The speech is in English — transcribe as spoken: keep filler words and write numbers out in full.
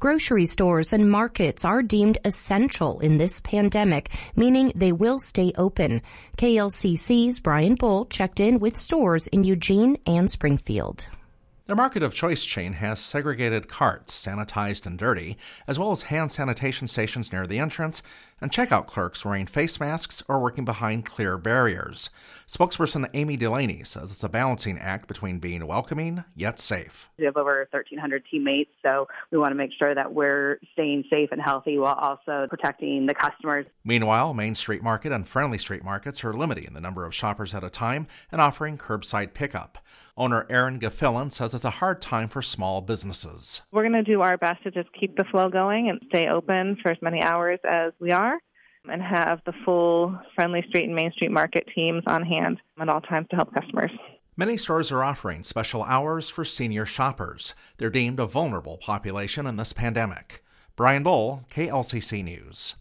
Grocery stores and markets are deemed essential in this pandemic, meaning they will stay open. K L C C's Brian Bull checked in with stores in Eugene and Springfield. Their Market of Choice chain has segregated carts, sanitized and dirty, as well as hand sanitation stations near the entrance, and checkout clerks wearing face masks or working behind clear barriers. Spokesperson Amy Delaney says it's a balancing act between being welcoming yet safe. We have over thirteen hundred teammates, so we want to make sure that we're staying safe and healthy while also protecting the customers. Meanwhile, Main Street Market and Friendly Street Markets are limiting the number of shoppers at a time and offering curbside pickup. Owner Erin Gaffillan says it's a hard time for small businesses. We're going to do our best to just keep the flow going and stay open for as many hours as we are and have the full Friendly Street and Main Street Market teams on hand at all times to help customers. Many stores are offering special hours for senior shoppers. They're deemed a vulnerable population in this pandemic. Brian Bull, K L C C News.